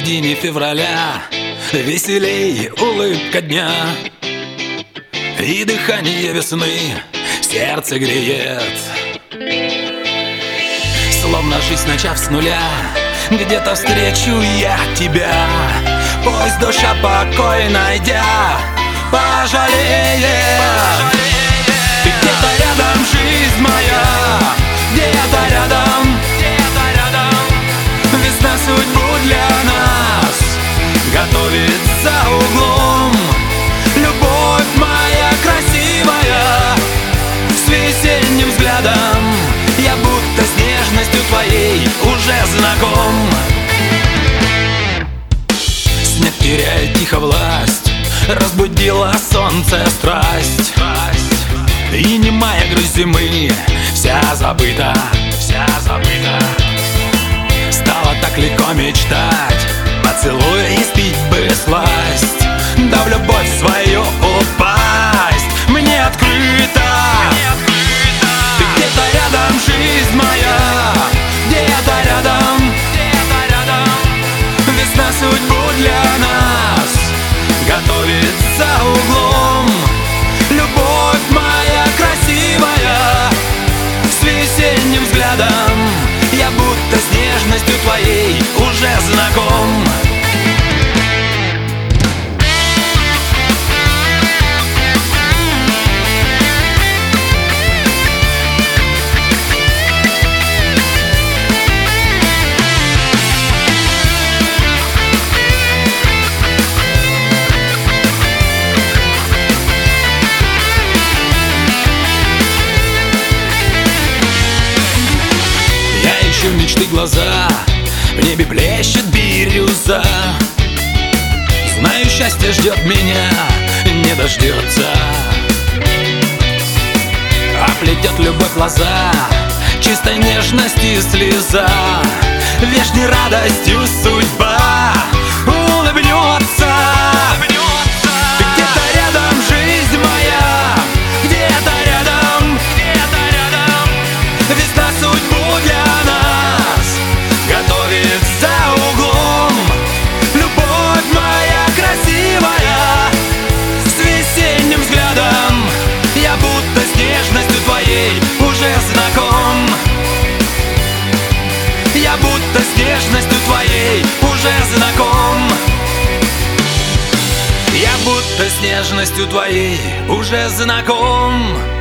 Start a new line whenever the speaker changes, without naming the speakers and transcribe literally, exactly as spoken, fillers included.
середине февраля веселей улыбка дня, и дыхание весны сердце греет. Словно жизнь, начав с нуля, где-то встречу я тебя. Пусть душа покой найдя пожалеет. Ты где-то рядом, жизнь моя, где-то рядом, где-то рядом. Весна судьбу для нас готовит за углом. Любовь моя красивая, с весенним взглядом я будто с нежностью твоей уже знаком. Снег теряет тихо власть, разбудила солнце страсть, и немая грусть зимы вся забыта, вся забыта. Стало так легко мечтать, поцелуй и спить бы сласть, да в любовь свою упасть мне открыто. Ты где-то рядом, жизнь моя, где-то рядом, где-то рядом. Весна судьбу для нас готовит за углом. Любовь моя красивая, с весенним взглядом я будто с нежностью твоей уже знаком. В мечты глаза, в небе плещет бирюза. Знаю, счастье ждет меня, не дождется. Оплетет любовь лоза, чистой нежности слеза, вечной радостью судьба улыбнется. Ты где-то рядом, жизнь моя, где-то рядом, где-то рядом. Весна судьбу для нас готовит за углом. Любовь моя красивая, с весенним взглядом я будто с нежностью твоей уже знаком. Я будто с нежностью твоей уже знаком. Я будто с нежностью твоей уже знаком.